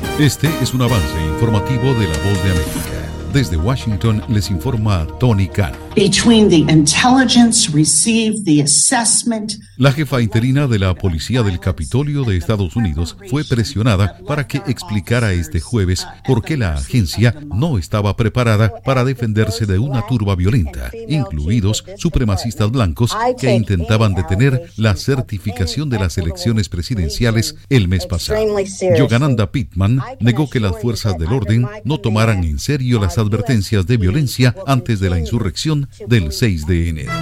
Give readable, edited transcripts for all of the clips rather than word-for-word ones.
Este es un avance informativo de La Voz de América. Desde Washington les informa Tony Cano. La jefa interina de la Policía del Capitolio de Estados Unidos fue presionada para que explicara este jueves por qué la agencia no estaba preparada para defenderse de una turba violenta, incluidos supremacistas blancos que intentaban detener la certificación de las elecciones presidenciales el mes pasado. Yogananda Pittman negó que las fuerzas del orden no tomaran en serio las advertencias de violencia antes de la insurrección del 6 de enero.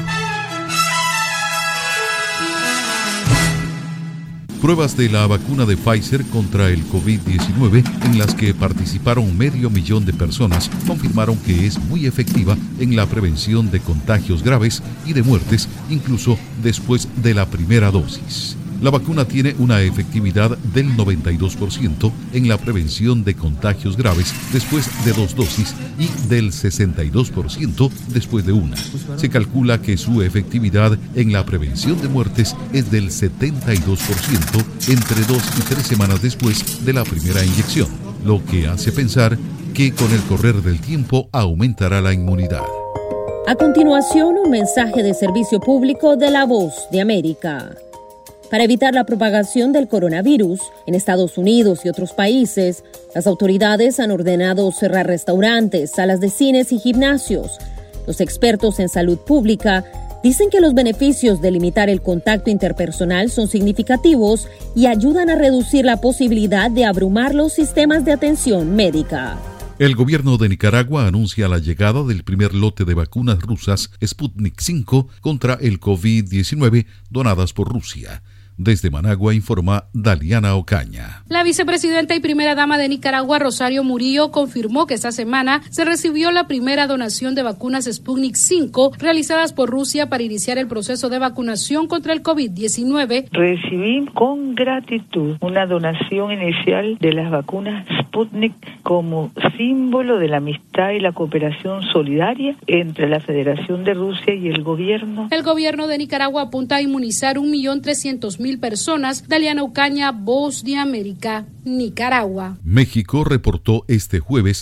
Pruebas de la vacuna de Pfizer contra el COVID-19, en las que participaron 500,000 de personas, confirmaron que es muy efectiva en la prevención de contagios graves y de muertes, incluso después de la primera dosis. La vacuna tiene una efectividad del 92% en la prevención de contagios graves después de 2 dosis y del 62% después de una. Se calcula que su efectividad en la prevención de muertes es del 72% entre 2 y 3 semanas después de la primera inyección, lo que hace pensar que con el correr del tiempo aumentará la inmunidad. A continuación, un mensaje de servicio público de La Voz de América. Para evitar la propagación del coronavirus en Estados Unidos y otros países, las autoridades han ordenado cerrar restaurantes, salas de cines y gimnasios. Los expertos en salud pública dicen que los beneficios de limitar el contacto interpersonal son significativos y ayudan a reducir la posibilidad de abrumar los sistemas de atención médica. El gobierno de Nicaragua anuncia la llegada del primer lote de vacunas rusas Sputnik V contra el COVID-19 donadas por Rusia. Desde Managua informa Daliana Ocaña. La vicepresidenta y primera dama de Nicaragua, Rosario Murillo, confirmó que esta semana se recibió la primera donación de vacunas Sputnik V realizadas por Rusia para iniciar el proceso de vacunación contra el COVID-19. Recibí con gratitud una donación inicial de las vacunas Sputnik como símbolo de la amistad y la cooperación solidaria entre la Federación de Rusia y el gobierno. El gobierno de Nicaragua apunta a inmunizar 1.300.000 personas. Daliana Ocaña, Voz de América, Nicaragua. México reportó este jueves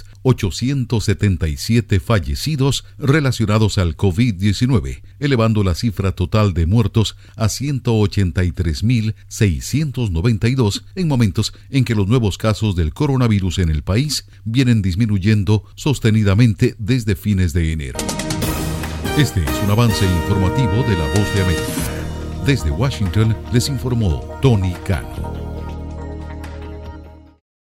877 fallecidos relacionados al COVID-19, elevando la cifra total de muertos a 183.692 en momentos en que los nuevos casos del coronavirus en el país vienen disminuyendo sostenidamente desde fines de enero. Este es un avance informativo de La Voz de América. Desde Washington les informó Tony Cano.